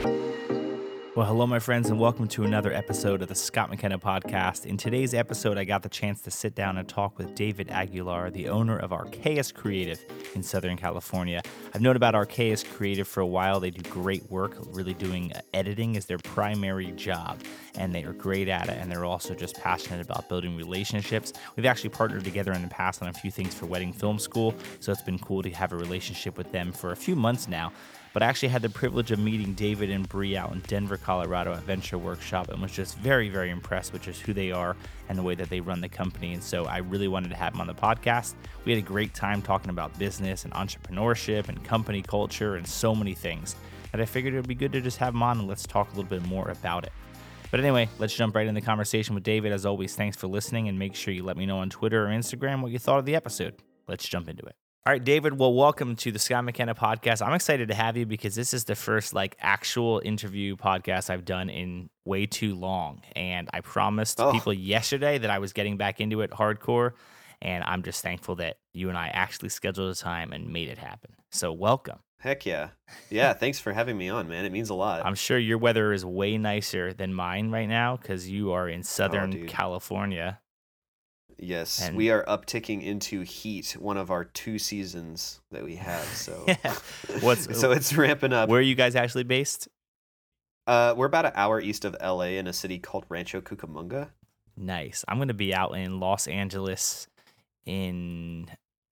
Well, hello, my friends, and welcome to another episode of the Scott McKenna Podcast. In today's episode, I got the chance to sit down and talk with David Aguilar, the owner of Archaeus Creative in Southern California. I've known about Archaeus Creative for a while. They do great work, really doing editing is their primary job, and they are great at it, and they're also just passionate about building relationships. We've actually partnered together in the past on a few things for Wedding Film School, so it's been cool to have a relationship with them for a few months now. But I actually had the privilege of meeting David and Bree out in Denver, Colorado at Venture Workshop, and was just very, very impressed with just who they are and the way that they run the company. And so I really wanted to have them on the podcast. We had a great time talking about business and entrepreneurship and company culture and so many things that I figured it would be good to just have them on and let's talk a little bit more about it. But anyway, let's jump right in the conversation with David. As always, thanks for listening, and make sure you let me know on Twitter or Instagram what you thought of the episode. Let's jump into it. All right, David, well, welcome to the Scott McKenna Podcast. I'm excited to have you because this is the first actual interview podcast I've done in way too long. And I promised people yesterday that I was getting back into it hardcore. And I'm just thankful that you and I actually scheduled a time and made it happen. So welcome. Heck yeah. Yeah, thanks for having me on, man. It means a lot. I'm sure your weather is way nicer than mine right now because you are in Southern California. Yes, and we are upticking into heat, one of our 2 seasons that we have. So, so it's ramping up. Where are you guys actually based? We're about an hour east of LA in a city called Rancho Cucamonga. Nice. I'm going to be out in Los Angeles in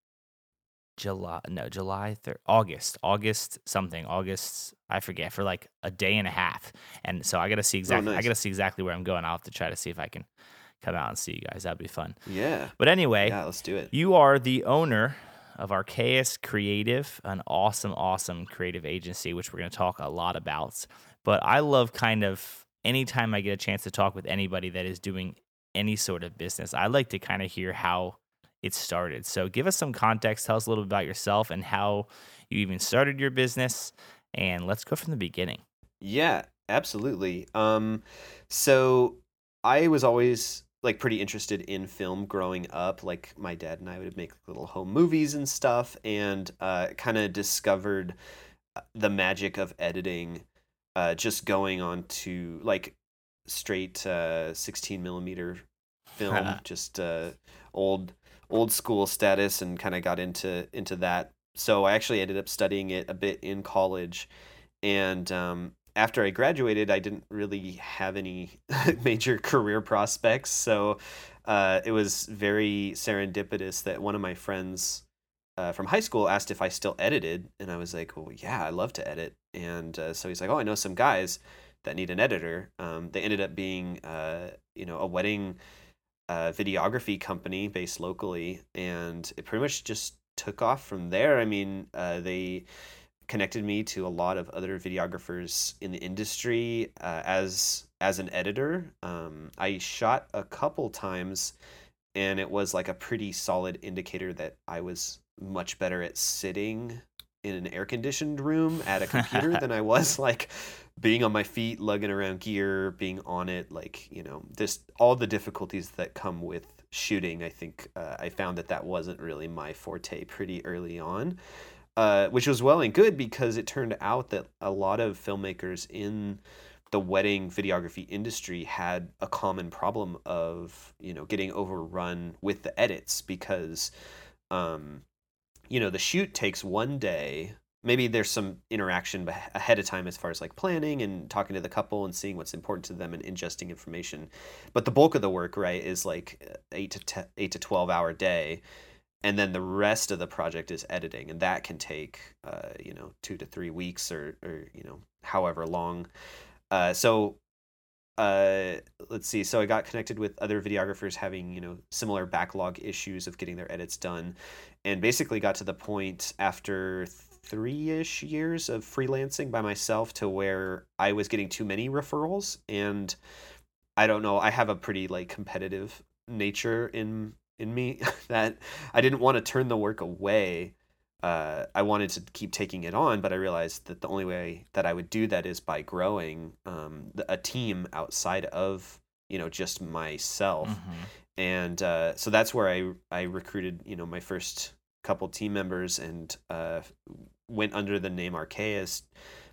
August, I forget, for like a day and a half. And so I got to see exactly where I'm going. I'll have to try to see if I can come out and see you guys. That'd be fun. Yeah. But anyway, let's do it. You are the owner of Archaeus Creative, an awesome creative agency, which we're going to talk a lot about. But I love kind of anytime I get a chance to talk with anybody that is doing any sort of business, I like to kind of hear how it started. So give us some context. Tell us a little bit about yourself and how you even started your business. And let's go from the beginning. Yeah, absolutely. So I was always pretty interested in film growing up. Like my dad and I would make little home movies and stuff, and kind of discovered the magic of editing just going on to straight 16 millimeter film, just old school status, and kind of got into that. So I actually ended up studying it a bit in college, and after I graduated, I didn't really have any major career prospects. So it was very serendipitous that one of my friends from high school asked if I still edited. And I was like, well, yeah, I love to edit. And so he's like, oh, I know some guys that need an editor. They ended up being, a wedding videography company based locally. And it pretty much just took off from there. I mean, they connected me to a lot of other videographers in the industry as an editor. I shot a couple times, and it was a pretty solid indicator that I was much better at sitting in an air-conditioned room at a computer than I was being on my feet, lugging around gear, being on it, all the difficulties that come with shooting. I think I found that wasn't really my forte pretty early on. Which was well and good, because it turned out that a lot of filmmakers in the wedding videography industry had a common problem of, getting overrun with the edits, because, the shoot takes one day. Maybe there's some interaction ahead of time as far as planning and talking to the couple and seeing what's important to them and ingesting information. But the bulk of the work, right, is 8 to 12 hour day. And then the rest of the project is editing, and that can take, 2 to 3 weeks or however long. So let's see. So I got connected with other videographers having, similar backlog issues of getting their edits done, and basically got to the point after 3-ish years of freelancing by myself to where I was getting too many referrals. And I don't know, I have a pretty competitive nature in me that I didn't want to turn the work away. I wanted to keep taking it on, but I realized that the only way that I would do that is by growing a team outside of just myself. Mm-hmm. And so that's where I recruited my first couple team members, and went under the name Archaeus,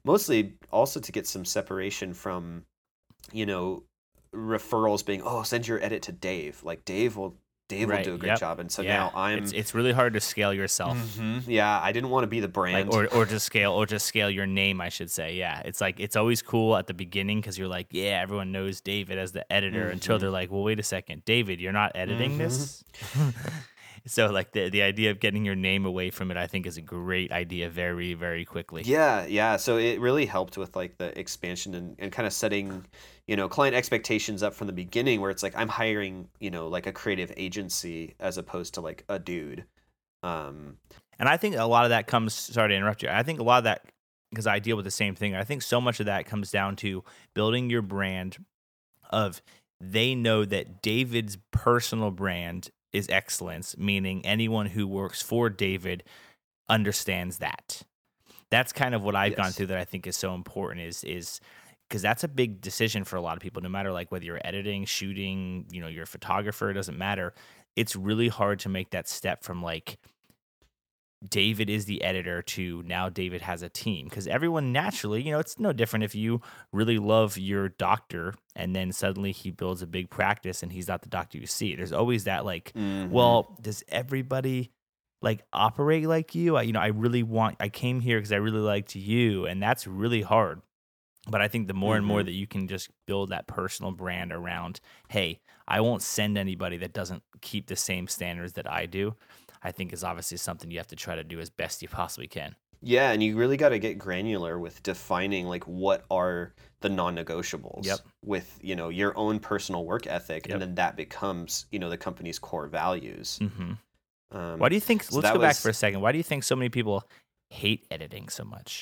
mostly also to get some separation from, you know, referrals being, oh, send your edit to Dave. Like Dave will Right. do a great Yep. job. And so Yeah. now I'm, It's really hard to scale yourself. yeah, I didn't want to be the Like brand. or just scale your name, I should say. Yeah. It's like it's always cool at the beginning because you're like, yeah, everyone knows David as the editor until they're like, well, wait a second, David, you're not editing this. So like the idea of getting your name away from it, I think is a great idea very, very quickly. Yeah, yeah. So it really helped with like the expansion and kind of setting, you know, client expectations up from the beginning where it's like I'm hiring, you know, like a creative agency as opposed to like a dude. Um, And I think a lot of that comes, sorry to interrupt you. I think a lot of that, because I deal with the same thing, I think so much of that comes down to building your brand of they know that David's personal brand is excellence, meaning anyone who works for David understands that. That's kind of what I've gone yes. through that I think is so important is because that's a big decision for a lot of people, no matter like whether you're editing, shooting, you know, you're a photographer, it doesn't matter. It's really hard to make that step from like David is the editor to now David has a team because everyone naturally, you know, it's no different if you really love your doctor and then suddenly he builds a big practice and he's not the doctor you see. There's always that like, well, does everybody like operate like you? I came here because I really liked you, and that's really hard. But I think the more and more that you can just build that personal brand around, hey, I won't send anybody that doesn't keep the same standards that I do, I think is obviously something you have to try to do as best you possibly can. Yeah, and you really got to get granular with defining like what are the non-negotiables Yep. with, you know, your own personal work ethic, Yep. and then that becomes, you know, the company's core values. Why do you think, So let's that go back was for a second. Why do you think so many people hate editing so much?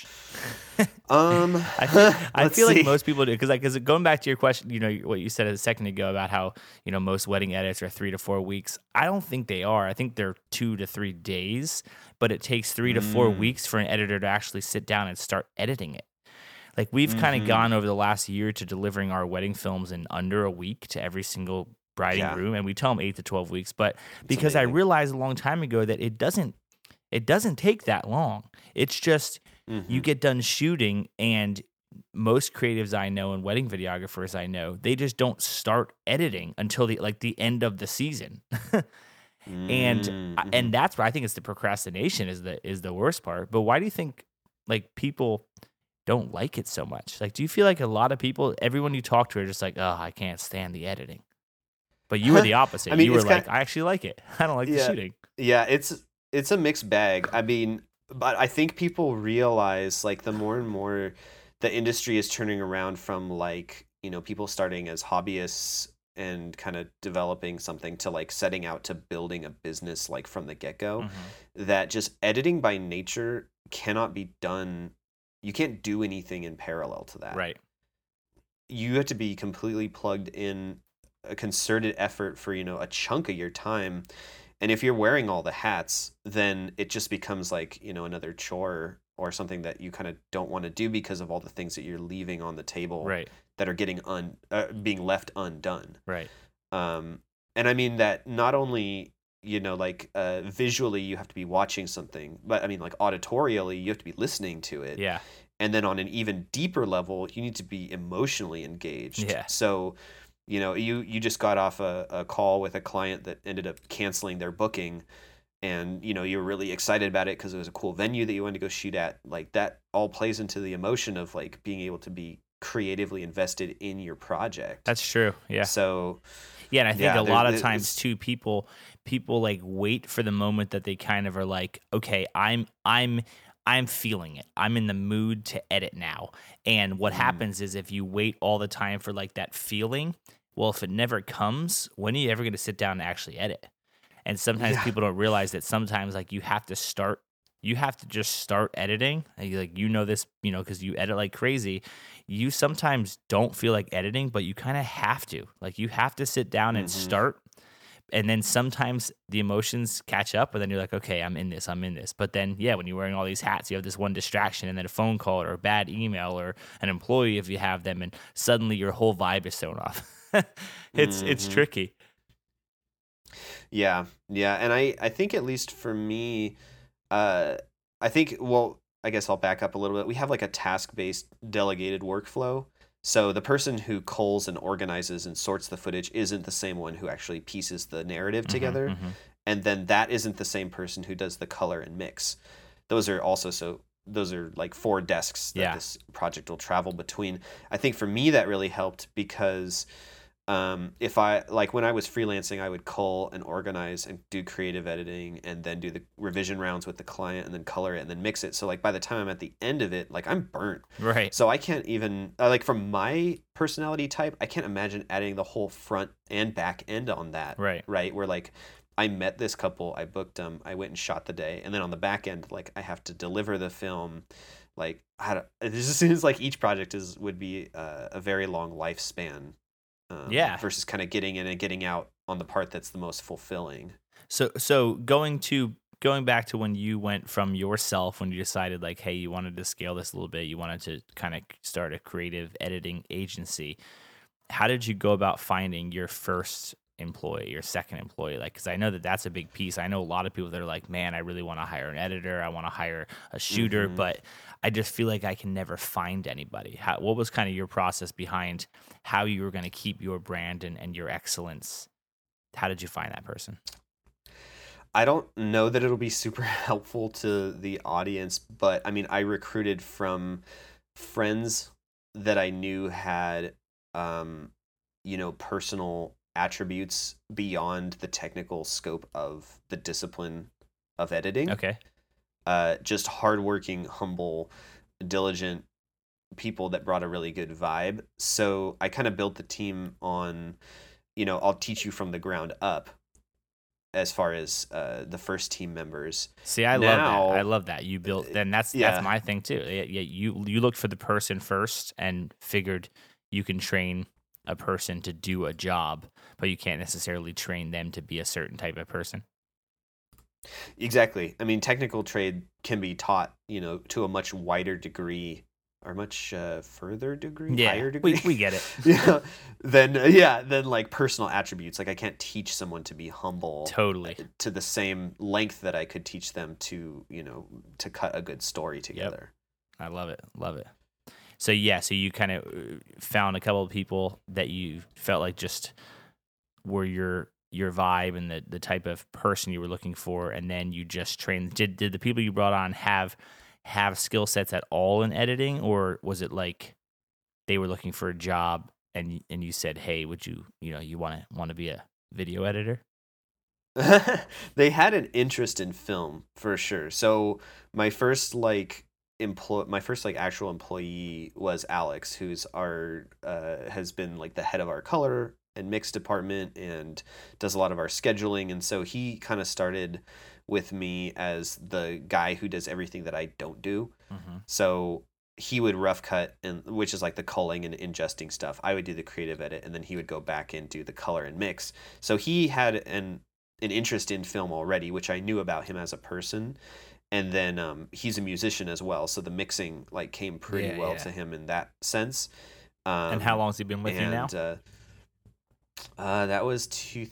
I let's feel like see. most people do because going back to your question, you know what you said a second ago about how you know most wedding edits are 3 to 4 weeks. I don't think they are. I think they're 2 to 3 days, but it takes 3 to 4 weeks for an editor to actually sit down and start editing it. Like we've kind of gone over the last year to delivering our wedding films in under a week to every single bride and groom, and we tell them 8 to 12 weeks. But because I amazing. realized a long time ago that it doesn't take that long. It's just you get done shooting, and most creatives I know and wedding videographers I know, they just don't start editing until the end of the season. And that's where I think it's the procrastination is the worst part. But why do you think like people don't like it so much? Like, do you feel like a lot of people, everyone you talk to, are just like, oh, I can't stand the editing? But you were the opposite. I mean, you were it's like, kinda- I actually like it. I don't like the yeah, shooting. yeah, it's a mixed bag. I mean, but I think people realize like the more and more the industry is turning around from like, you know, people starting as hobbyists and kind of developing something to like setting out to building a business like from the get-go, that just editing by nature cannot be done. You can't do anything in parallel to that. Right. You have to be completely plugged in, a concerted effort for, you know, a chunk of your time. And if you're wearing all the hats, then it just becomes like, you know, another chore or something that you kind of don't want to do because of all the things that you're leaving on the table Right. that are getting being left undone. Right. And I mean that not only, you know, like visually you have to be watching something, but I mean like auditorially you have to be listening to it. Yeah. And then on an even deeper level, you need to be emotionally engaged. Yeah. So, you know, you just got off a call with a client that ended up canceling their booking, and, you know, you were really excited about it because it was a cool venue that you wanted to go shoot at. Like that all plays into the emotion of like being able to be creatively invested in your project. That's true. Yeah. So, Yeah, and I think a lot of times it's- too, people like wait for the moment that they kind of are like, okay, I'm feeling it. I'm in the mood to edit now. And what happens is if you wait all the time for like that feeling, well, if it never comes, when are you ever going to sit down and actually edit? And sometimes people don't realize that sometimes like you have to just start editing. Like, you know this, you know, because you edit like crazy. You sometimes don't feel like editing, but you kind of have to. Like, you have to sit down and start. And then sometimes the emotions catch up, and then you're like, okay, I'm in this. But then, yeah, when you're wearing all these hats, you have this one distraction, and then a phone call or a bad email or an employee if you have them, and suddenly your whole vibe is thrown off. It's tricky. Yeah. And I think at least for me, I think I guess I'll back up a little bit. We have like a task-based delegated workflow. So the person who culls and organizes and sorts the footage isn't the same one who actually pieces the narrative together. And then that isn't the same person who does the color and mix. Those are like 4 desks that this project will travel between. I think for me that really helped because if I like when I was freelancing, I would cull and organize and do creative editing and then do the revision rounds with the client and then color it and then mix it. So like by the time I'm at the end of it, like I'm burnt. Right. So I can't even like from my personality type, I can't imagine adding the whole front and back end on that. Right. Right. Where like I met this couple, I booked them, I went and shot the day, and then on the back end, like I have to deliver the film. Like it just seems like each project would be a very long lifespan. Versus kind of getting in and getting out on the part that's the most fulfilling. So going back to when you went from yourself, when you decided like, hey, you wanted to scale this a little bit, you wanted to kind of start a creative editing agency. How did you go about finding your first employee, your second employee? Like, because I know that's a big piece. I know a lot of people that are like, man, I really want to hire an editor, I want to hire a shooter, but I just feel like I can never find anybody. What was kind of your process behind how you were going to keep your brand and your excellence? How did you find that person? I don't know that it'll be super helpful to the audience, but I mean, I recruited from friends that I knew had, personal attributes beyond the technical scope of the discipline of editing. Okay. Just hardworking, humble, diligent people that brought a really good vibe. So I kind of built the team on, I'll teach you from the ground up as far as the first team members. See, I love that. You built, then that's my thing too. You looked for the person first and figured you can train a person to do a job, but you can't necessarily train them to be a certain type of person. Exactly. I mean, technical trade can be taught, to a much wider degree or much further degree, higher degree. We get it. Then like personal attributes. Like I can't teach someone to be humble totally to the same length that I could teach them to, to cut a good story together. Yep. I love it. Love it. So you kind of found a couple of people that you felt like just were your vibe and the type of person you were looking for, and then you just trained. Did the people you brought on have skill sets at all in editing, or was it like they were looking for a job and you said, hey, would you want to be a video editor? They had an interest in film for sure. So my first actual employee was Alex, who's has been like the head of our color and mix department and does a lot of our scheduling. And so he kind of started with me as the guy who does everything that I don't do. So he would rough cut, which is like the culling and ingesting stuff. I would do the creative edit, and then he would go back and do the color and mix. So he had an interest in film already, which I knew about him as a person. And then he's a musician as well, so the mixing like came pretty well to him in that sense. And how long has he been with you now? That was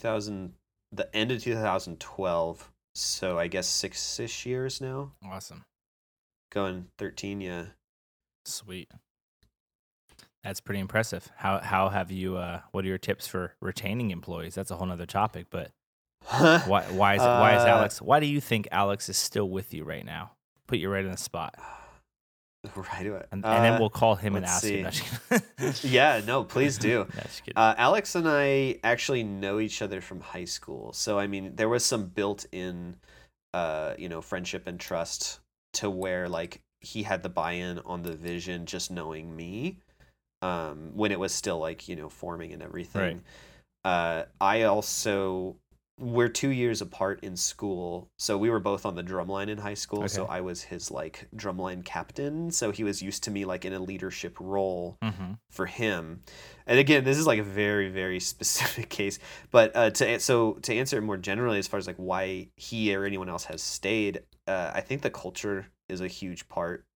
the end of 2012. So I guess 6-ish years now. Awesome. Going 13, yeah. Sweet. That's pretty impressive. How have you? What are your tips for retaining employees? That's a whole nother topic, but. Why is Alex? Why do you think Alex is still with you right now? Put you right in the spot. Right away. And then we'll call him and ask him. Yeah, no, please do. No, just kidding. Alex and I actually know each other from high school. So, I mean, there was some built-in, friendship and trust to where, like, he had the buy-in on the vision just knowing me when it was still, like, forming and everything. Right. I also... We're 2 years apart in school, so we were both on the drumline in high school. Okay. So I was his like drumline captain, so he was used to me like in a leadership role for him. And again, this is like a very, very specific case, but to answer it more generally, as far as like why he or anyone else has stayed, I think the culture is a huge part.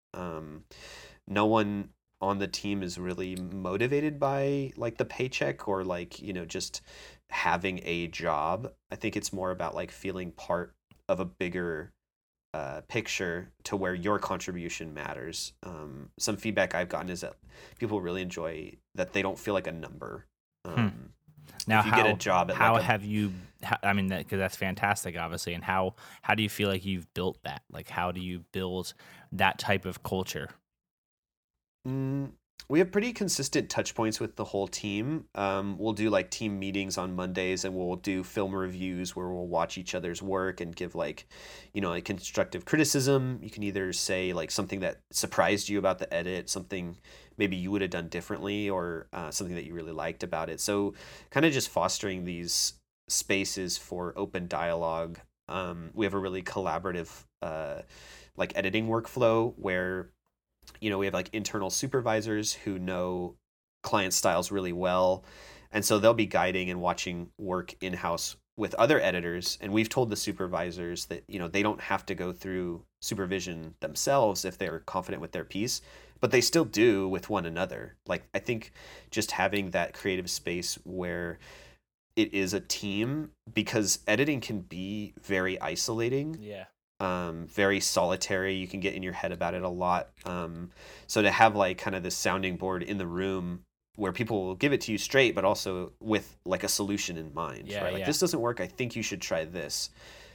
No one on the team is really motivated by like the paycheck or like just having a job. I think it's more about like feeling part of a bigger picture to where your contribution matters. Some feedback I've gotten is that people really enjoy that they don't feel like a number. Now, if you get a job at how like have you? I mean, because that's fantastic, obviously. And how do you feel like you've built that? Like, how do you build that type of culture? We have pretty consistent touch points with the whole team. We'll do like team meetings on Mondays, and we'll do film reviews where we'll watch each other's work and give like, like constructive criticism. You can either say like something that surprised you about the edit, something maybe you would have done differently, or something that you really liked about it. So kind of just fostering these spaces for open dialogue. We have a really collaborative like editing workflow where we have like internal supervisors who know client styles really well. And so they'll be guiding and watching work in-house with other editors. And we've told the supervisors that, they don't have to go through supervision themselves if they're confident with their piece, but they still do with one another. Like, I think just having that creative space where it is a team, because editing can be very isolating. Yeah. Very solitary. You can get in your head about it a lot. So to have like kind of this sounding board in the room where people will give it to you straight, but also with like a solution in mind, right? Like, this doesn't work. I think you should try this.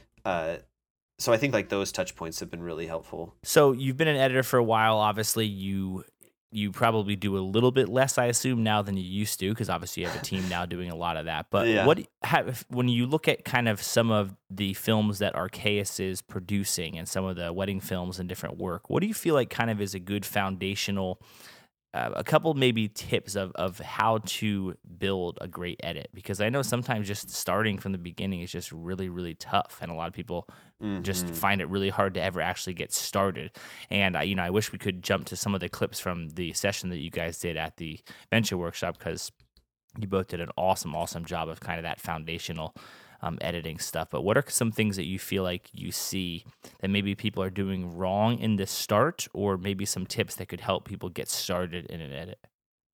So I think like those touch points have been really helpful. So you've been an editor for a while. Obviously, you probably do a little bit less, I assume, now than you used to, because obviously you have a team now doing a lot of that. But when you look at kind of some of the films that Archaeus is producing and some of the wedding films and different work, what do you feel like kind of is a good foundational, a couple maybe tips of how to build a great edit? Because I know sometimes just starting from the beginning is just really, really tough, and a lot of people just find it really hard to ever actually get started. And I wish we could jump to some of the clips from the session that you guys did at the Venture Workshop, because you both did an awesome job of kind of that foundational editing stuff. But what are some things that you feel like you see that maybe people are doing wrong in the start, or maybe some tips that could help people get started in an edit?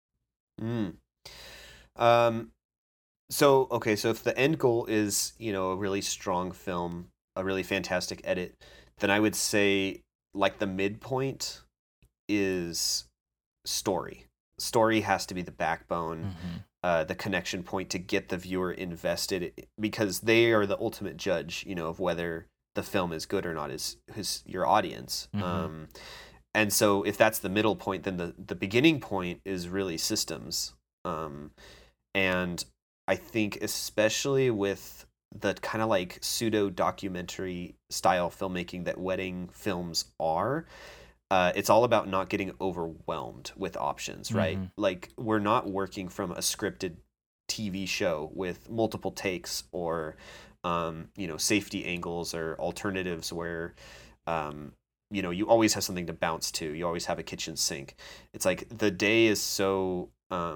So if the end goal is, a really strong film, a really fantastic edit, then I would say like the midpoint is story. Story has to be the backbone, the connection point to get the viewer invested, because they are the ultimate judge, of whether the film is good or not, is your audience. And so if that's the middle point, then the beginning point is really systems. And I think especially with the kind of like pseudo documentary style filmmaking that wedding films are, it's all about not getting overwhelmed with options, right? Like, we're not working from a scripted TV show with multiple takes or, safety angles or alternatives where, you always have something to bounce to. You always have a kitchen sink. It's like the day is so,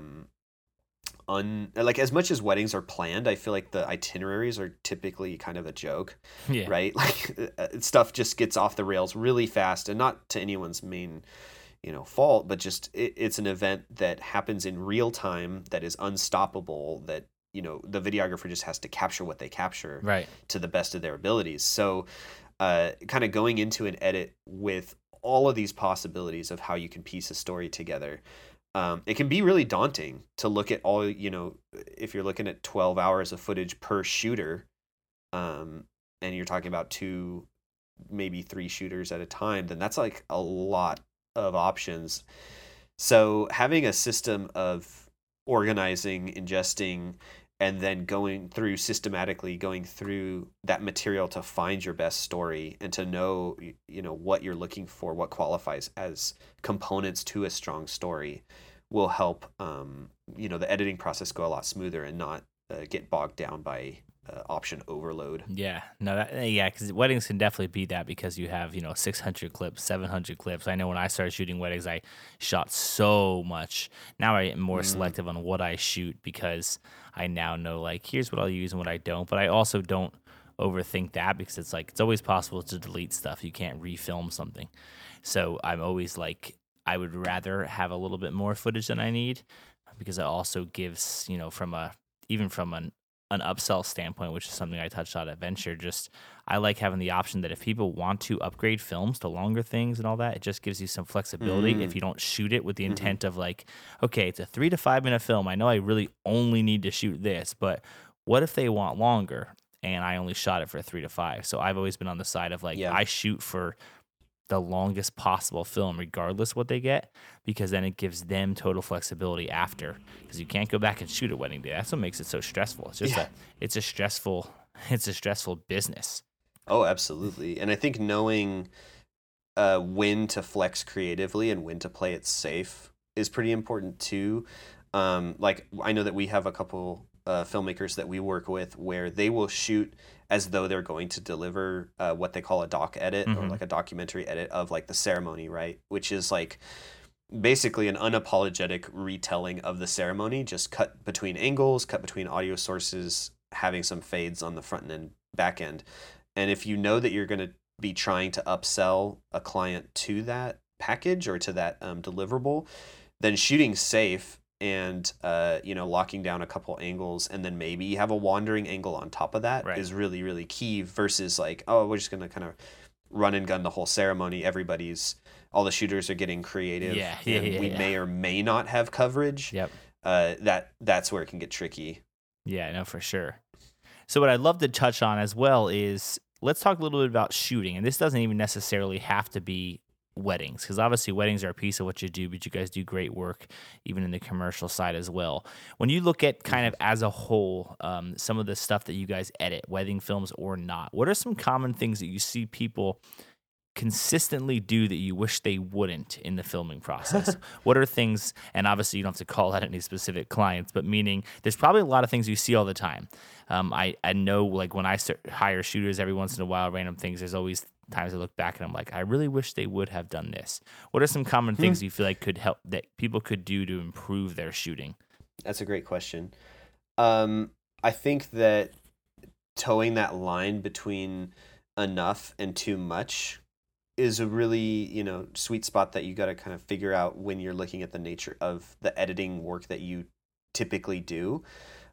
like, as much as weddings are planned, I feel like the itineraries are typically kind of a joke, right? Like, stuff just gets off the rails really fast, and not to anyone's main, fault, but just it's an event that happens in real time that is unstoppable, that, the videographer just has to capture what they capture to the best of their abilities. So kind of going into an edit with all of these possibilities of how you can piece a story together, it can be really daunting to look at all, if you're looking at 12 hours of footage per shooter, and you're talking about 2, maybe 3 shooters at a time, then that's like a lot of options. So having a system of organizing, ingesting, and then systematically going through that material to find your best story and to know, what you're looking for, what qualifies as components to a strong story, will help, the editing process go a lot smoother and not get bogged down by option overload. Because weddings can definitely be that, because you have 600 clips, 700 clips. I know when I started shooting weddings, I shot so much. Now I am more selective on what I shoot, because I now know, like, here's what I'll use and what I don't. But I also don't overthink that, because it's like, it's always possible to delete stuff. You can't refilm something. So I'm always like, I would rather have a little bit more footage than I need, because it also gives, from an an upsell standpoint, which is something I touched on at Venture, just I like having the option that if people want to upgrade films to longer things and all that, it just gives you some flexibility if you don't shoot it with the intent of like, okay, it's a 3 to 5 minute film. I know I really only need to shoot this, but what if they want longer and I only shot it for 3 to 5? So I've always been on the side of like, I shoot for the longest possible film regardless what they get, because then it gives them total flexibility after, because you can't go back and shoot a wedding day. That's what makes it so stressful. It's just it's a stressful business. Oh, absolutely. And I think knowing when to flex creatively and when to play it safe is pretty important too. Like I know that we have a couple filmmakers that we work with where they will shoot as though they're going to deliver what they call a doc edit or like a documentary edit of like the ceremony, right? Which is like basically an unapologetic retelling of the ceremony, just cut between angles, cut between audio sources, having some fades on the front and back end. And if you know that you're going to be trying to upsell a client to that package or to that deliverable, then shooting safe and locking down a couple angles and then maybe you have a wandering angle on top of that is really, really key versus like, oh, we're just going to kind of run and gun the whole ceremony. All the shooters are getting creative. We may or may not have coverage. That's where it can get tricky. Yeah, no, for sure. So what I'd love to touch on as well is let's talk a little bit about shooting. And this doesn't even necessarily have to be weddings, because obviously weddings are a piece of what you do, but you guys do great work even in the commercial side as well. When you look at kind of as a whole, some of the stuff that you guys edit, wedding films or not, what are some common things that you see people consistently do that you wish they wouldn't in the filming process? What are things, and obviously you don't have to call out any specific clients, but meaning there's probably a lot of things you see all the time. I know like when I hire shooters every once in a while, random things, there's always times I look back and I'm like, I really wish they would have done this. What are some common things you feel like could help, that people could do to improve their shooting? That's a great question. I think that towing that line between enough and too much is a really, sweet spot that you got to kind of figure out when you're looking at the nature of the editing work that you typically do.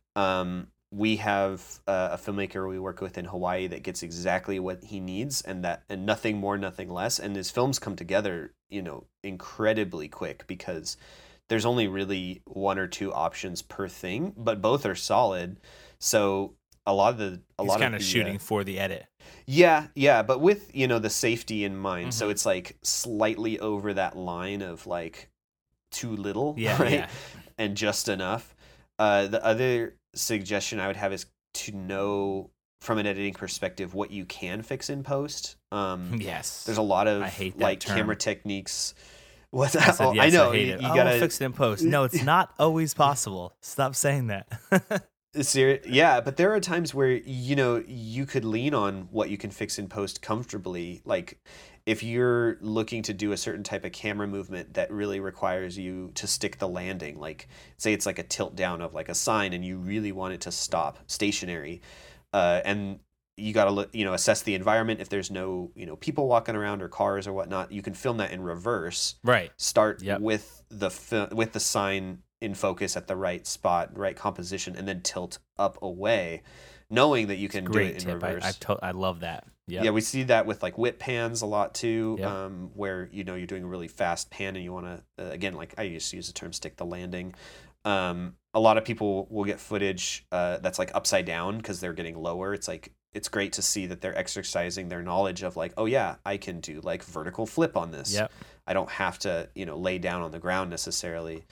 We have a filmmaker we work with in Hawaii that gets exactly what he needs and nothing more, nothing less. And his films come together, incredibly quick because there's only really one or two options per thing, but both are solid. So he's kind of shooting for the edit. Yeah, but with, the safety in mind. So it's like slightly over that line of like too little, right? Yeah. And just enough. The other suggestion I would have is to know from an editing perspective what you can fix in post. Yes. There's a lot of like term. Camera techniques. What's that? Yes, I know. I hate it. You gotta fix it in post. No, it's not always possible. Stop saying that. Yeah, but there are times where you could lean on what you can fix in post comfortably. Like if you're looking to do a certain type of camera movement that really requires you to stick the landing, like say it's like a tilt down of like a sign and you really want it to stop stationary, and you got to look, assess the environment. If there's no people walking around or cars or whatnot, you can film that in reverse. Right. Start with the sign in focus at the right spot, right composition, and then tilt up away, knowing that you can do it in reverse. I love that. Yep. Yeah, we see that with like whip pans a lot too, yep. Where you're doing a really fast pan and you want to again, like I used to use the term stick the landing. A lot of people will get footage that's like upside down because they're getting lower. It's like it's great to see that they're exercising their knowledge of like, oh yeah, I can do like vertical flip on this. Yep. I don't have to lay down on the ground necessarily.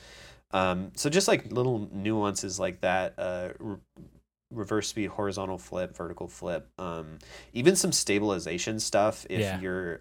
So just like little nuances like that, reverse speed, horizontal flip, vertical flip, even some stabilization stuff. If you're,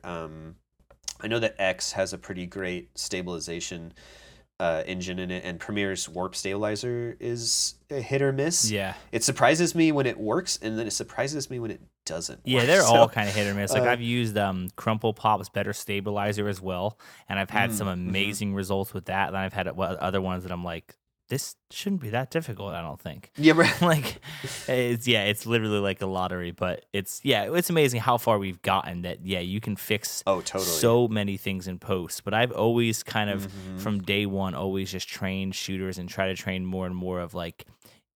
I know that X has a pretty great stabilization engine in it, and Premiere's warp stabilizer is a hit or miss. Yeah, it surprises me when it works, and then it surprises me when it doesn't. Yeah, they're all kind of hit or miss. Like I've used Crumple Pop's better stabilizer as well, and I've had some amazing results with that. And I've had other ones that I'm like, this shouldn't be that difficult, I don't think. Yeah, right. Like it's literally like a lottery, but it's amazing how far we've gotten that you can fix so many things in post. But I've always kind of from day one always just trained shooters and try to train more and more of like,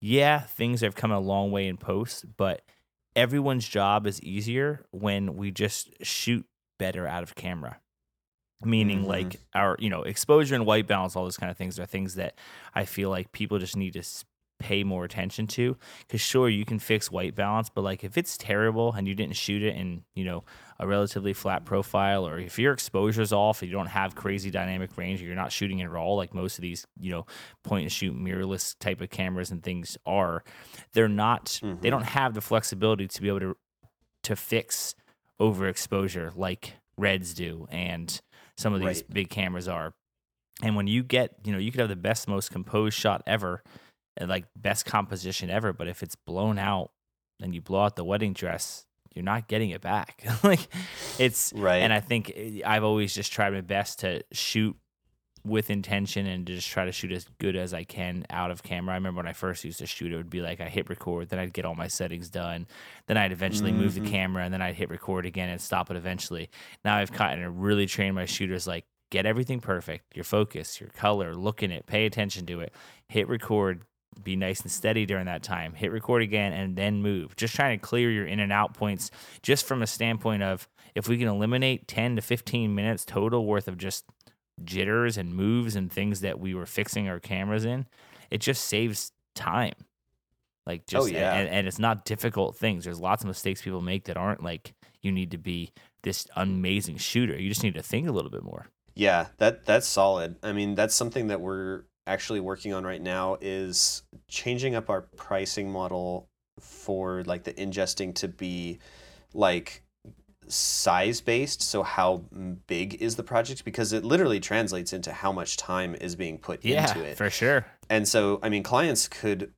yeah, things have come a long way in post, but everyone's job is easier when we just shoot better out of camera. Meaning Mm-hmm. like our, exposure and white balance, all those kind of things are things that I feel like people just need to pay more attention to. Because sure, you can fix white balance, but like if it's terrible and you didn't shoot it in, a relatively flat profile, or if your exposure's off and you don't have crazy dynamic range, or you're not shooting it raw like most of these, point and shoot mirrorless type of cameras and things are, they're not, they don't have the flexibility to be able to fix overexposure like Reds do and some of these Right. big cameras are. And when you get, you could have the best, most composed shot ever, and like best composition ever, but if it's blown out and you blow out the wedding dress, you're not getting it back. Like it's Right. And I think I've always just tried my best to shoot with intention and to just try to shoot as good as I can out of camera. I remember when I first used to shoot, it would be like I hit record, then I'd get all my settings done, then I'd eventually move the camera, and then I'd hit record again and stop it eventually. Now I've gotten to really train my shooters, like get everything perfect, your focus, your color, look in it, pay attention to it, hit record, be nice and steady during that time, hit record again, and then move. Just trying to clear your in and out points just from a standpoint of if we can eliminate 10 to 15 minutes total worth of just jitters and moves and things that we were fixing our cameras in, it just saves time. Like just and it's not difficult things. There's lots of mistakes people make that aren't like you need to be this amazing shooter. You just need to think a little bit more. Yeah, that's solid. I mean, that's something that we're actually working on right now, is changing up our pricing model for like the ingesting to be like size based. So how big is the project? Because it literally translates into how much time is being put into it. For sure. And so, I mean, clients could,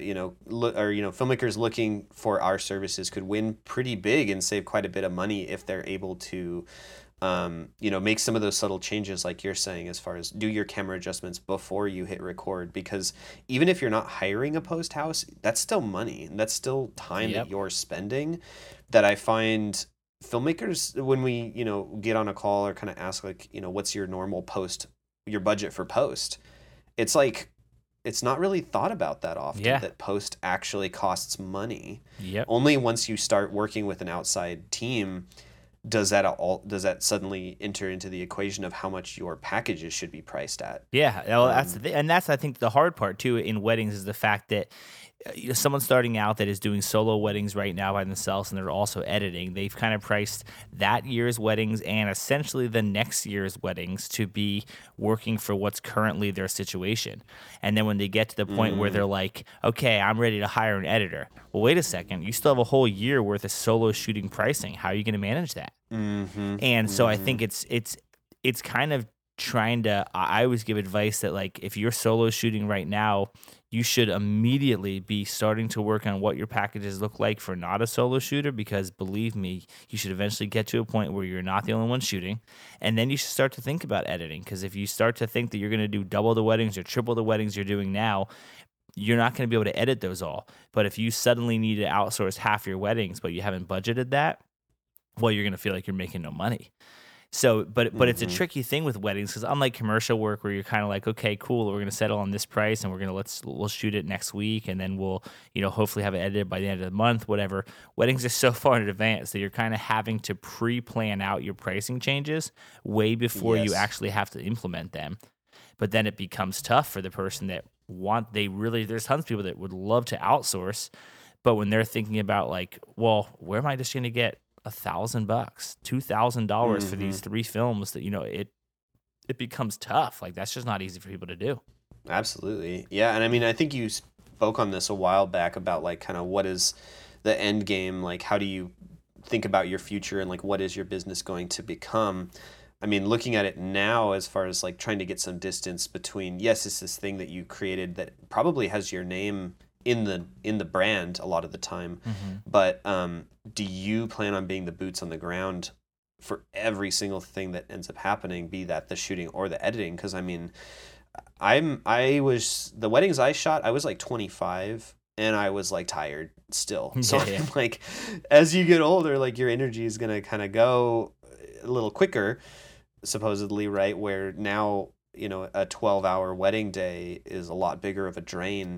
filmmakers looking for our services could win pretty big and save quite a bit of money if they're able to, make some of those subtle changes, like you're saying, as far as do your camera adjustments before you hit record. Because even if you're not hiring a post house, that's still money and that's still time that you're spending. That I find filmmakers, when we, get on a call or kind of ask like, what's your normal your budget for post? It's like, it's not really thought about that often, that post actually costs money. Only once you start working with an outside team does that suddenly enter into the equation of how much your packages should be priced at. Yeah, well, that's the thing. And that's, I think, the hard part too in weddings is the fact that someone starting out that is doing solo weddings right now by themselves and they're also editing, they've kind of priced that year's weddings and essentially the next year's weddings to be working for what's currently their situation. And then when they get to the point where they're like, okay, I'm ready to hire an editor. Well, wait a second, you still have a whole year worth of solo shooting pricing. How are you going to manage that? And so I think it's kind of trying to, I always give advice that like if you're solo shooting right now, you should immediately be starting to work on what your packages look like for not a solo shooter, because believe me, you should eventually get to a point where you're not the only one shooting, and then you should start to think about editing, because if you start to think that you're going to do double the weddings or triple the weddings you're doing now, you're not going to be able to edit those all. But if you suddenly need to outsource half your weddings but you haven't budgeted that, well, you're going to feel like you're making no money. So, but it's a tricky thing with weddings, because unlike commercial work where you're kind of like, okay, cool, we're going to settle on this price and we'll shoot it next week and then we'll, hopefully have it edited by the end of the month, whatever. Weddings are so far in advance that you're kind of having to pre-plan out your pricing changes way before you actually have to implement them. But then it becomes tough for the person that there's tons of people that would love to outsource, but when they're thinking about like, well, where am I just going to get $1,000, $2,000 for these 3 films, that it becomes tough. Like that's just not easy for people to do. Absolutely. Yeah. And I mean, I think you spoke on this a while back about like kind of what is the end game, like how do you think about your future and like what is your business going to become? I mean, looking at it now as far as like trying to get some distance between, yes, it's this thing that you created that probably has your name in the brand a lot of the time, but do you plan on being the boots on the ground for every single thing that ends up happening, be that the shooting or the editing? Because I mean, the weddings I shot, I was like 25 and I was like tired still. So I'm like, as you get older, like your energy is gonna kind of go a little quicker, supposedly, right? Where now, a 12-hour wedding day is a lot bigger of a drain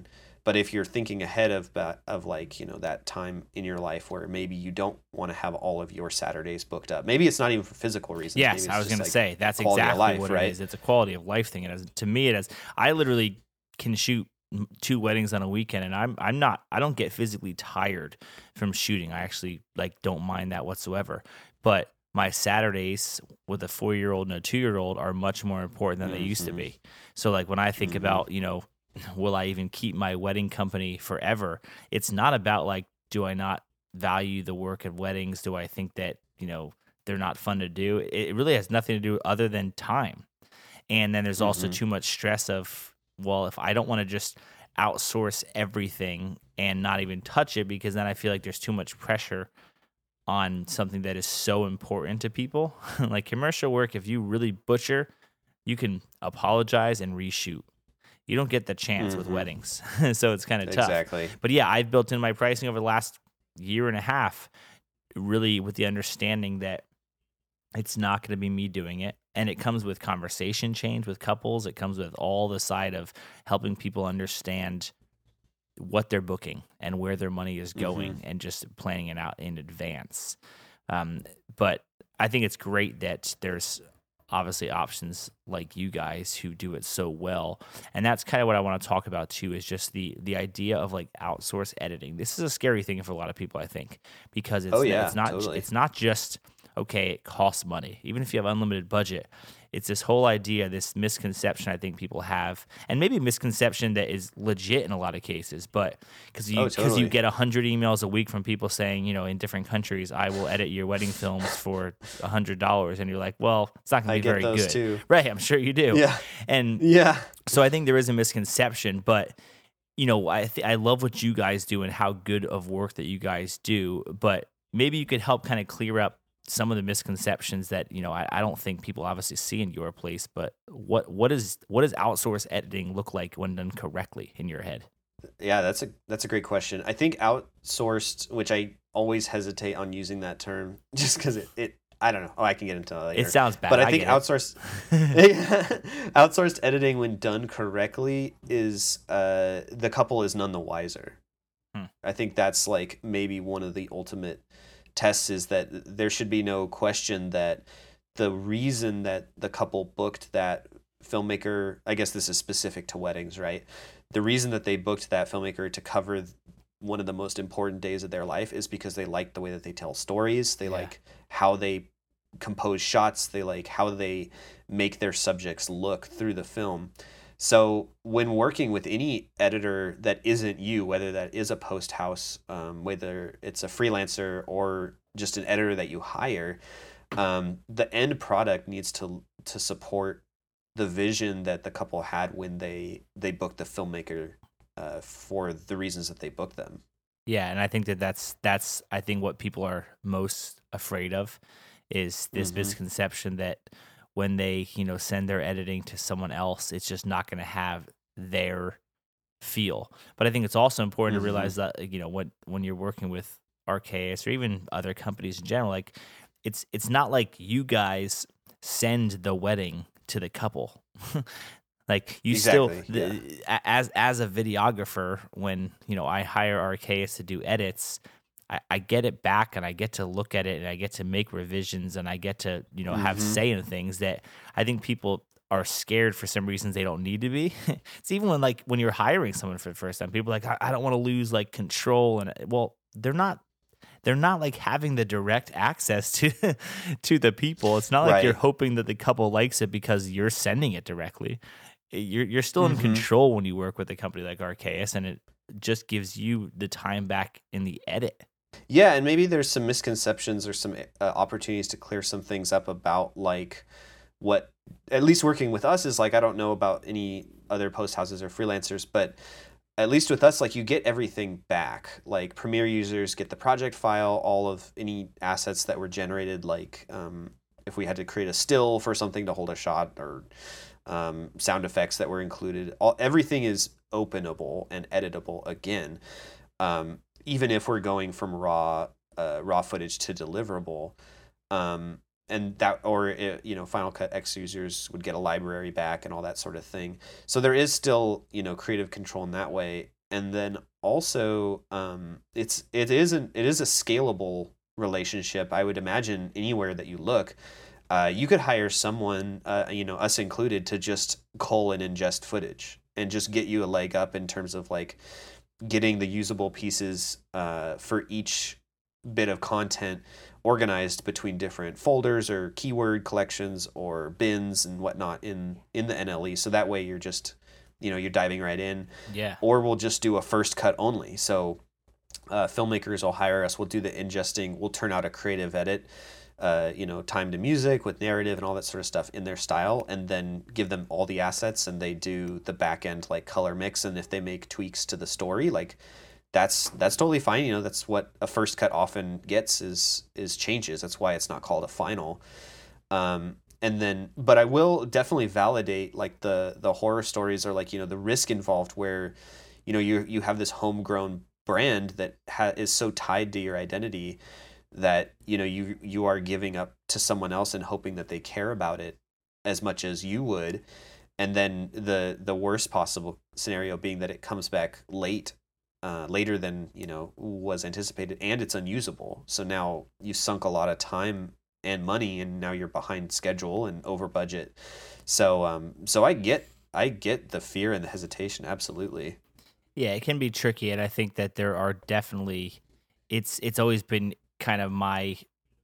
But if you're thinking ahead of like, that time in your life where maybe you don't want to have all of your Saturdays booked up. Maybe it's not even for physical reasons. Yes, Maybe it's I was just going to like say that's quality of exactly life, what right? it is. It's a quality of life thing. To me, it is. I literally can shoot 2 weddings on a weekend, and I don't get physically tired from shooting. I actually don't mind that whatsoever. But my Saturdays with a 4-year-old and a 2-year-old are much more important than they used to be. So when I think about, will I even keep my wedding company forever? It's not about do I not value the work of weddings? Do I think that, they're not fun to do? It really has nothing to do other than time. And then there's also too much stress of, well, if I don't want to just outsource everything and not even touch it, because then I feel like there's too much pressure on something that is so important to people. Like commercial work, if you really butcher, you can apologize and reshoot. You don't get the chance with weddings. So it's kind of tough. Exactly. But yeah, I've built in my pricing over the last year and a half, really with the understanding that it's not going to be me doing it. And it comes with conversation change with couples. It comes with all the side of helping people understand what they're booking and where their money is going and just planning it out in advance. But I think it's great that there's obviously options like you guys who do it so well. And that's kind of what I want to talk about too, is just the idea of outsource editing. This is a scary thing for a lot of people, I think, because it's not just, okay, it costs money. Even if you have unlimited budget, it's this whole idea, this misconception I think people have, and maybe a misconception that is legit in a lot of cases, but because you get 100 emails a week from people saying, in different countries, I will edit your wedding films for $100, and you're like, well, it's not going to be very good. Too. Right, I'm sure you do. Yeah. And so I think there is a misconception, but I love what you guys do and how good of work that you guys do, but maybe you could help kind of clear up some of the misconceptions that I don't think people obviously see in your place. But what does outsource editing look like when done correctly in your head? Yeah, that's a great question. I think outsourced, which I always hesitate on using that term, just because it I don't know. Oh, I can get into that later. It sounds bad, but I think outsourced outsourced editing, when done correctly, is the couple is none the wiser. I think that's maybe one of the ultimate tests, is that there should be no question that the reason that the couple booked that filmmaker, I guess this is specific to weddings, right? The reason that they booked that filmmaker to cover one of the most important days of their life is because they like the way that they tell stories. They like how they compose shots. They like how they make their subjects look through the film. So when working with any editor that isn't you, whether that is a post house, whether it's a freelancer or just an editor that you hire, the end product needs to support the vision that the couple had when they booked the filmmaker for the reasons that they booked them. Yeah, and I think that's I think what people are most afraid of is this misconception that when they, send their editing to someone else, it's just not going to have their feel. But I think it's also important to realize that, when you're working with Archaeus or even other companies in general, it's not like you guys send the wedding to the couple. As a videographer, when, I hire Archaeus to do edits, I get it back and I get to look at it and I get to make revisions and I get to, have say in things that I think people are scared for some reasons they don't need to be. It's even when you're hiring someone for the first time, people are like, I don't want to lose control. And well, they're not having the direct access to the people. It's not like you're hoping that the couple likes it because you're sending it directly. You're still in control when you work with a company like Archaeus, and it just gives you the time back in the edit. Yeah, and maybe there's some misconceptions or some opportunities to clear some things up about what, at least working with us, is I don't know about any other post houses or freelancers, but at least with us, you get everything back. Premiere users get the project file, all of any assets that were generated, if we had to create a still for something to hold a shot, or sound effects that were included. Everything is openable and editable again. Even if we're going from raw footage to deliverable, and that, or Final Cut X users would get a library back and all that sort of thing. So there is still creative control in that way. and then also it is a scalable relationship. I would imagine anywhere that you look, you could hire someone, us included, to just cull and ingest footage and just get you a leg up in terms of like getting the usable pieces for each bit of content organized between different folders or keyword collections or bins and whatnot in the NLE. So that way you're just, you're diving right in. Yeah. Or we'll just do a first cut only. So filmmakers will hire us. We'll do the ingesting. We'll turn out a creative edit, time to music with narrative and all that sort of stuff in their style, and then give them all the assets, and they do the back end like color mix. And if they make tweaks to the story, like that's totally fine. That's what a first cut often gets is changes. That's why it's not called a final. And then, but I will definitely validate like the horror stories, or like, the risk involved where, you have this homegrown brand that is so tied to your identity that, you are giving up to someone else and hoping that they care about it as much as you would. And then the worst possible scenario being that it comes back later than, was anticipated, and it's unusable. So now you sunk a lot of time and money, and now you're behind schedule and over budget. So I get the fear and the hesitation. Absolutely. Yeah, it can be tricky, and I think that there are definitely, it's always been kind of my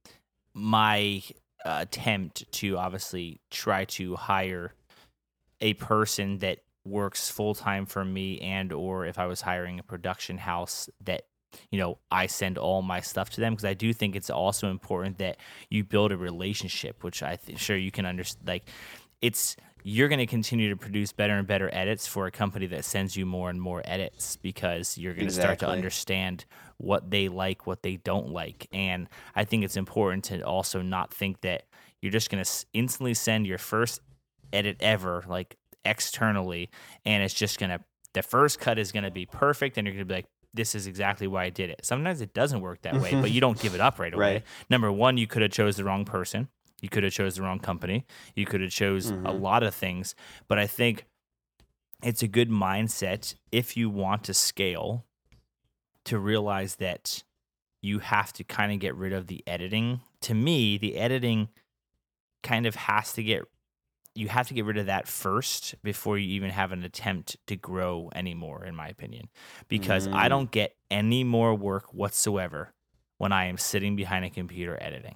attempt to obviously try to hire a person that works full time for me, and or if I was hiring a production house that I send all my stuff to them, because I do think it's also important that you build a relationship, which sure you can understand. Like, you're going to continue to produce better and better edits for a company that sends you more and more edits, because you're going to start to understand what they like, what they don't like. And I think it's important to also not think that you're just going to instantly send your first edit ever, like externally, and it's just the first cut is going to be perfect, and you're going to be like, this is exactly why I did it. Sometimes it doesn't work that way, but you don't give it up right away. Right. Number one, you could have chose the wrong person. You could have chose the wrong company. You could have chose a lot of things. But I think it's a good mindset if you want to scale, to realize that you have to kind of get rid of the editing. To me, the editing kind of you have to get rid of that first before you even have an attempt to grow anymore, in my opinion. Because I don't get any more work whatsoever when I am sitting behind a computer editing.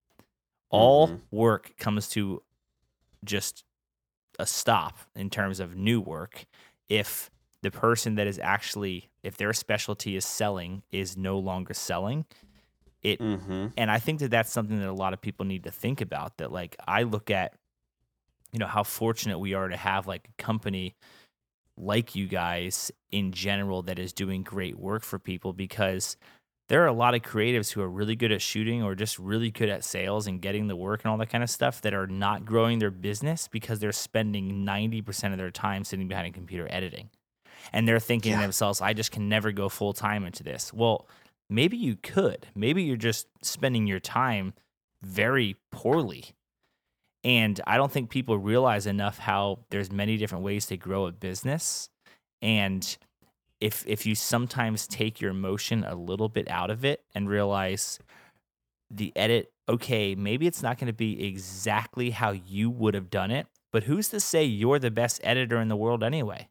All work comes to just a stop in terms of new work if the person that is actually, if their specialty is selling, is no longer selling. And I think that that's something that a lot of people need to think about, that like I look at, how fortunate we are to have like a company like you guys in general that is doing great work for people, because there are a lot of creatives who are really good at shooting or just really good at sales and getting the work and all that kind of stuff that are not growing their business because they're spending 90% of their time sitting behind a computer editing. And they're thinking to themselves, I just can never go full time into this. Well, maybe you could. Maybe you're just spending your time very poorly. And I don't think people realize enough how there's many different ways to grow a business. And if you sometimes take your emotion a little bit out of it and realize the edit, okay, maybe it's not going to be exactly how you would have done it, but who's to say you're the best editor in the world anyway?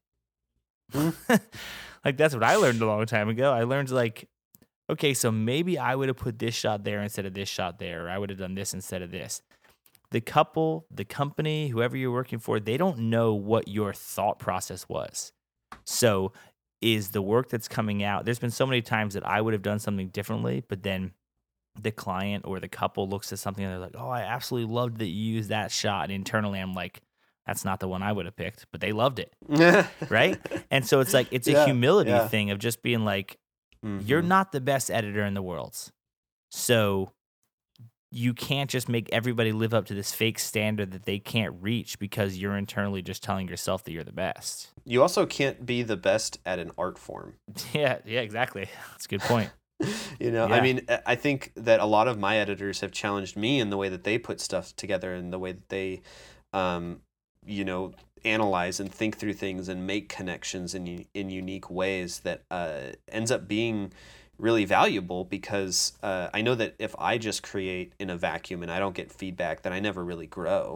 Like, that's what I learned a long time ago. I learned like, okay, so maybe I would have put this shot there instead of this shot there, or I would have done this instead of this. The company, whoever you're working for, they don't know what your thought process was. So is the work that's coming out, there's been so many times that I would have done something differently, but then the client or the couple looks at something and they're like, oh, I absolutely loved that you used that shot. And internally I'm like, that's not the one I would have picked, but they loved it. Right? And so it's like, it's a humility thing of just being like, you're not the best editor in the world. So you can't just make everybody live up to this fake standard that they can't reach because you're internally just telling yourself that you're the best. You also can't be the best at an art form. Yeah, exactly. That's a good point. I mean, I think that a lot of my editors have challenged me in the way that they put stuff together and the way that they, analyze and think through things and make connections in unique ways that ends up being really valuable, because I know that if I just create in a vacuum and I don't get feedback, then I never really grow.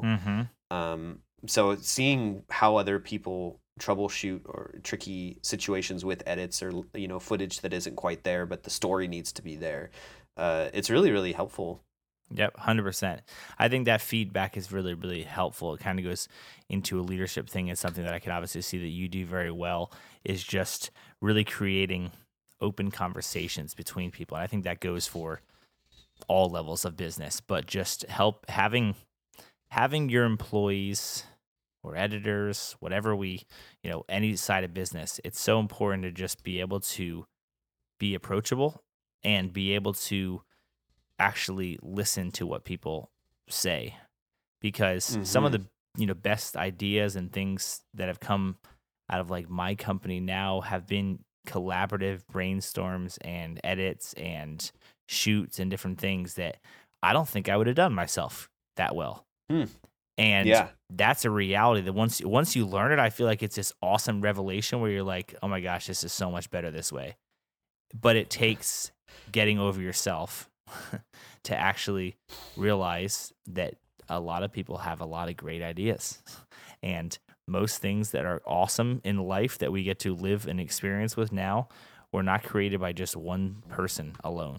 So seeing how other people troubleshoot or tricky situations with edits, or footage that isn't quite there but the story needs to be there, it's really, really helpful. Yep, 100%. I think that feedback is really, really helpful. It kind of goes into a leadership thing. It's something that I can obviously see that you do very well, is just really creating open conversations between people. And I think that goes for all levels of business, but just having your employees or editors, whatever any side of business, it's so important to just be able to be approachable and be able to actually listen to what people say, because some of the best ideas and things that have come out of like my company now have been collaborative brainstorms and edits and shoots and different things that I don't think I would have done myself that well. And that's a reality that once you learn it, I feel like it's this awesome revelation where you're like, oh my gosh, this is so much better this way. But it takes getting over yourself to actually realize that a lot of people have a lot of great ideas, and most things that are awesome in life that we get to live and experience with now were not created by just one person alone.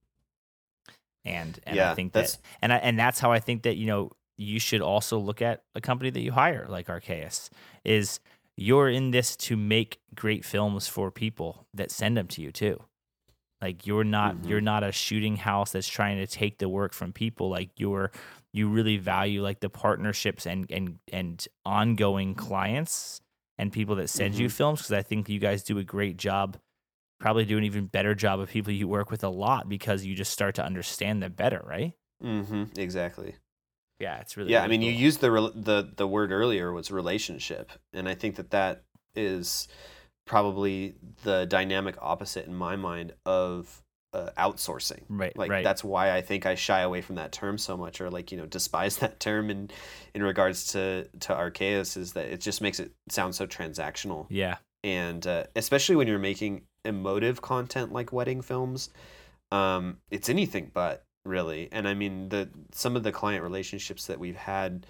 And I think that's how I think that you should also look at a company that you hire, like Archaeus, is you're in this to make great films for people that send them to you too. Like you're not a shooting house that's trying to take the work from people. Like you really value like the partnerships and ongoing clients and people that send you films, because I think you guys do a great job, probably do an even better job of people you work with a lot, because you just start to understand them better, right? Exactly. Yeah, it's really I mean, cool. you used the word earlier was relationship, and I think that is probably the dynamic opposite in my mind of outsourcing. Right. That's why I think I shy away from that term so much, or despise that term in regards to Archaeus, is that it just makes it sound so transactional. Yeah. And especially when you're making emotive content like wedding films, it's anything but, really. And I mean, some of the client relationships that we've had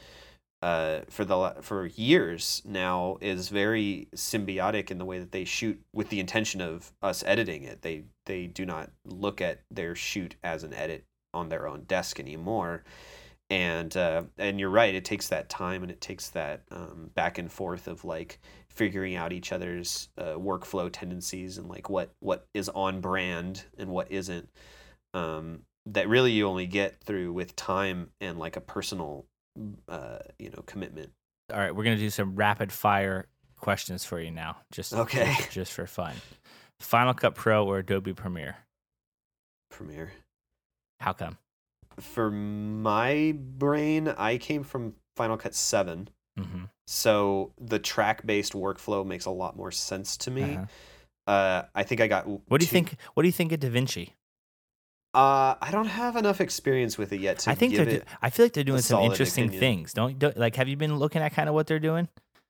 for years now is very symbiotic in the way that they shoot with the intention of us editing it. They do not look at their shoot as an edit on their own desk anymore. And you're right, it takes that time, and it takes that back and forth of like figuring out each other's workflow tendencies, and like what is on brand and what isn't, that really you only get through with time and like a personal commitment. All right, we're gonna do some rapid fire questions for you now, just for fun. Final Cut Pro or Adobe Premiere? Premiere. How come? For my brain, I came from Final Cut 7, so the track-based workflow makes a lot more sense to me. I think I got. What do you think? What do you think of DaVinci? I don't have enough experience with it yet to give it. I feel like they're doing some interesting things. Don't like? Have you been looking at kind of what they're doing?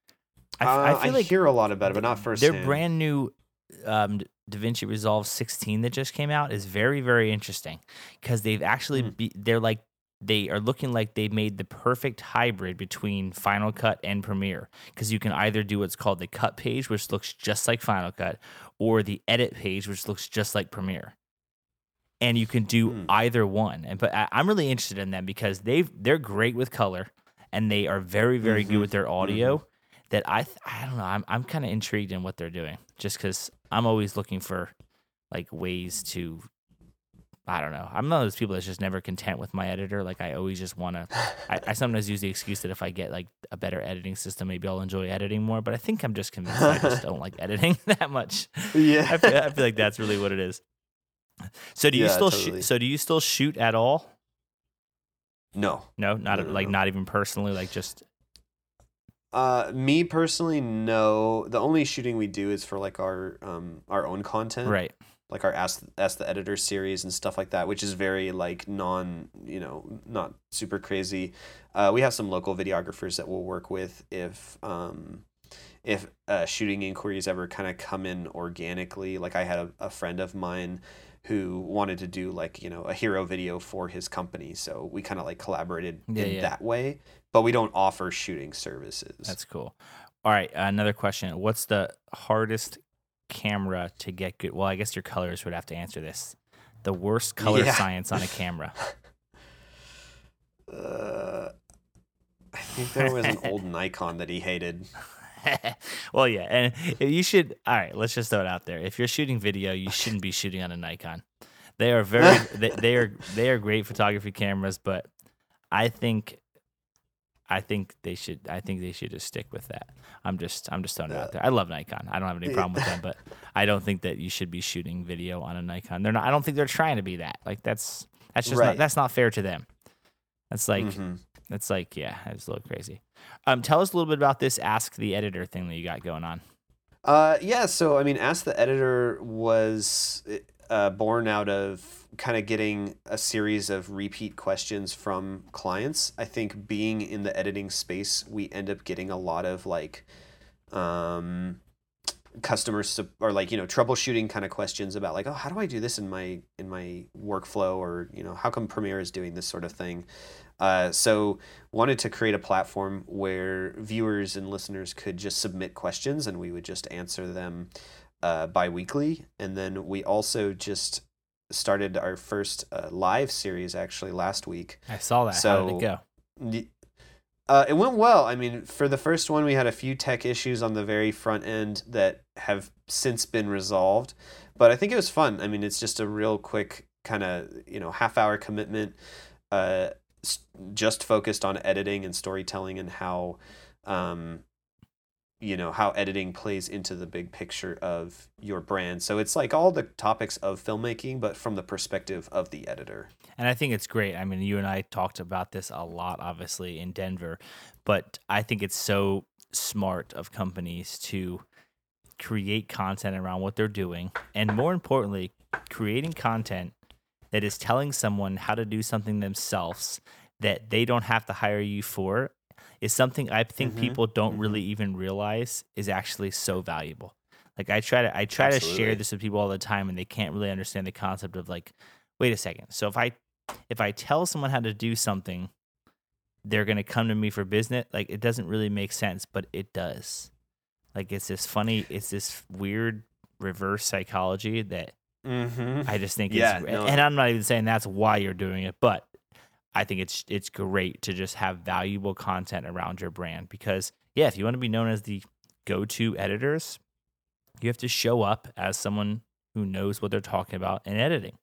I feel like hear a lot about it, but not firsthand. Their brand new DaVinci Resolve 16 that just came out is very, very interesting, because they've actually they are looking like they made the perfect hybrid between Final Cut and Premiere, because you can either do what's called the cut page, which looks just like Final Cut, or the edit page, which looks just like Premiere. And you can do either one. But I'm really interested in them, because they're great with color, and they are very, very good with their audio. That I don't know. I'm kind of intrigued in what they're doing, just because I'm always looking for like ways to. I don't know. I'm one of those people that's just never content with my editor. Like I always just want to. I sometimes use the excuse that if I get like a better editing system, maybe I'll enjoy editing more. But I think I'm just convinced I just don't like editing that much. Yeah, I feel like that's really what it is. So do you still totally. do you still shoot at all? No, not even personally, like just. Me personally, no. The only shooting we do is for like our own content, right? like our Ask the Editor series and stuff like that, which is very like not super crazy. We have some local videographers that we'll work with if shooting inquiries ever kind of come in organically. Like I had a friend of mine who wanted to do like, a hero video for his company. So we kind of like collaborated that way, but we don't offer shooting services. That's cool. All right. Another question. What's the hardest camera to get good? Well, I guess your colors would have to answer this. The worst color science on a camera. I think there was an old Nikon that he hated. Well, yeah, and you should. All right, let's just throw it out there. If you're shooting video, you shouldn't be shooting on a Nikon. They are they are great photography cameras, but I think they should just stick with that. I'm just throwing it out there. I love Nikon. I don't have any problem with them, but I don't think that you should be shooting video on a Nikon. They're not. I don't think they're trying to be that. Like that's just right. That's not fair to them. That's like it's a little crazy. Tell us a little bit about this Ask the Editor thing that you got going on. So I mean, Ask the Editor was born out of kind of getting a series of repeat questions from clients. I think being in the editing space, we end up getting a lot of like customers or like troubleshooting kind of questions about like, oh, how do I do this in my workflow, or how come Premiere is doing this sort of thing. So wanted to create a platform where viewers and listeners could just submit questions and we would just answer them bi-weekly. And then we also just started our first live series actually last week. I saw that. So, how did it go? It went well. I mean, for the first one, we had a few tech issues on the very front end that have since been resolved, but I think it was fun. I mean, it's just a real quick kind of, half-hour commitment, just focused on editing and storytelling and how, how editing plays into the big picture of your brand. So it's like all the topics of filmmaking, but from the perspective of the editor. And I think it's great. I mean, you and I talked about this a lot, obviously, in Denver, but I think it's so smart of companies to create content around what they're doing. And more importantly, creating content that is telling someone how to do something themselves that they don't have to hire you for is something I think people don't really even realize is actually so valuable. Like I try to share this with people all the time, and they can't really understand the concept of like, wait a second. So if I tell someone how to do something, they're going to come to me for business. Like it doesn't really make sense, but it does. Like it's this weird reverse psychology that I just think and I'm not even saying that's why you're doing it, but I think it's great to just have valuable content around your brand, because if you want to be known as the go-to editors, you have to show up as someone who knows what they're talking about in editing.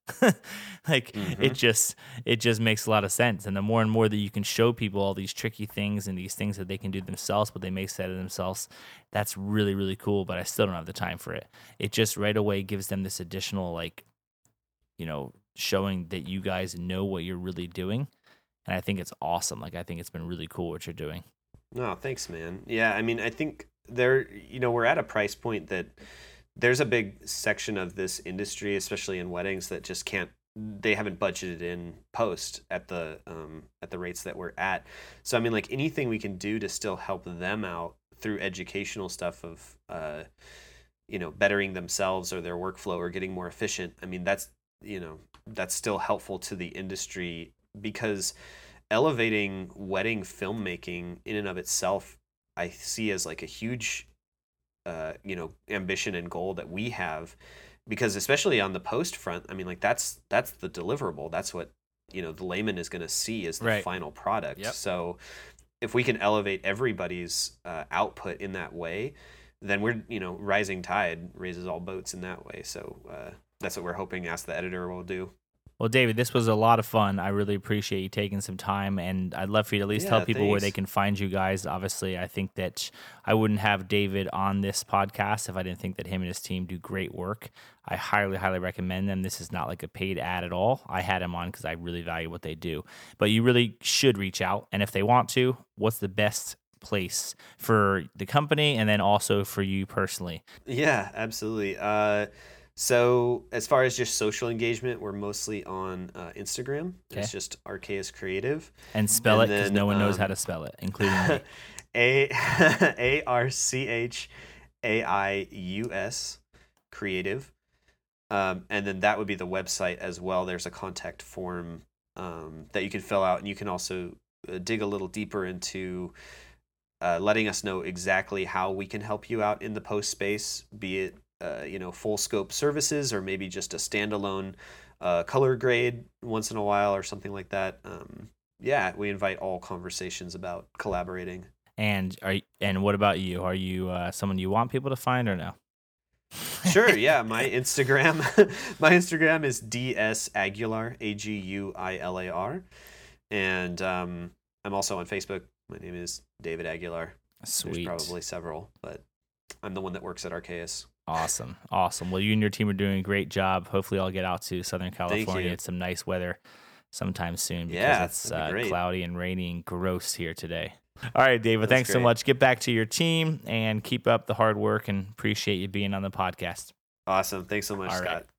It just makes a lot of sense. And the more and more that you can show people all these tricky things and these things that they can do themselves, but they may say to themselves, that's really, really cool, but I still don't have the time for it. It just right away gives them this additional, like, showing that you guys know what you're really doing. And I think it's awesome. Like, I think it's been really cool what you're doing. No, thanks, man. Yeah, I mean, I think we're at a price point that there's a big section of this industry, especially in weddings, that just they haven't budgeted in post at the rates that we're at. So I mean, like anything we can do to still help them out through educational stuff of bettering themselves or their workflow or getting more efficient. I mean, that's still helpful to the industry, because elevating wedding filmmaking in and of itself, I see as like a huge ambition and goal that we have, because especially on the post front, I mean, like that's the deliverable. That's what, the layman is going to see as the final product. Yep. So if we can elevate everybody's output in that way, then we're, rising tide raises all boats in that way. So that's what we're hoping Ask the Editor will do. Well, David, this was a lot of fun. I really appreciate you taking some time, and I'd love for you to at least tell people where they can find you guys. Obviously, I think that I wouldn't have David on this podcast if I didn't think that him and his team do great work. I highly, highly recommend them. This is not like a paid ad at all. I had him on because I really value what they do. But you really should reach out, and if they want to, what's the best place for the company and then also for you personally? Yeah, absolutely. So as far as just social engagement, we're mostly on Instagram. Okay. It's just Archaeus Creative. And spell it, because then, no one knows how to spell it, including me. ARCHAIUS Creative. And then that would be the website as well. There's a contact form that you can fill out, and you can also dig a little deeper into letting us know exactly how we can help you out in the post space, be it full scope services or maybe just a standalone color grade once in a while or something like that. We invite all conversations about collaborating. And what about you? Are you someone you want people to find or no? Sure, yeah. My Instagram is DS Aguilar, Aguilar, and I'm also on Facebook. My name is David Aguilar. Sweet. There's probably several, but I'm the one that works at Archaeus. Awesome. Well, you and your team are doing a great job. Hopefully, I'll get out to Southern California. It's some nice weather sometime soon because it's cloudy and rainy and gross here today. All right, David, thanks so much. Get back to your team and keep up the hard work, and appreciate you being on the podcast. Awesome. Thanks so much, Scott.